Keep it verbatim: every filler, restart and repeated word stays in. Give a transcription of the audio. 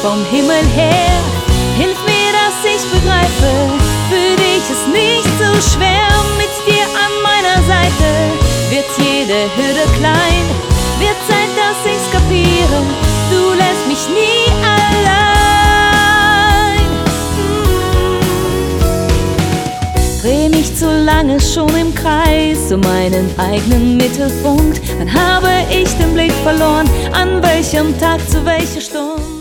vom Himmel her. Hilf mir, dass ich begreife, für dich ist nicht so schwer. Mit dir an meiner Seite wird jede Hürde klein. Wird Zeit, dass ich's kapiere, du lässt mich nie allein. Dreh mich zu lange schon im Kreis um meinen eigenen Mittelpunkt. Dann habe ich den Blick verloren, an welchem Tag zu welcher Stunde.